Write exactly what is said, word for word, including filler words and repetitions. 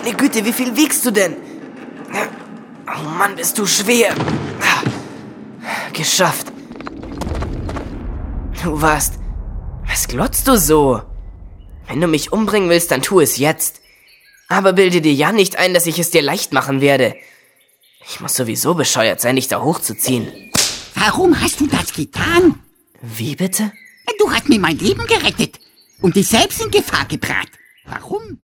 Meine Güte, wie viel wiegst du denn? Oh Mann, bist du schwer. Geschafft. Du warst... Was glotzt du so? Wenn du mich umbringen willst, dann tu es jetzt. Aber bilde dir ja nicht ein, dass ich es dir leicht machen werde. Ich muss sowieso bescheuert sein, dich da hochzuziehen. Warum hast du das getan? Wie bitte? Du hast mir mein Leben gerettet und dich selbst in Gefahr gebracht. Warum?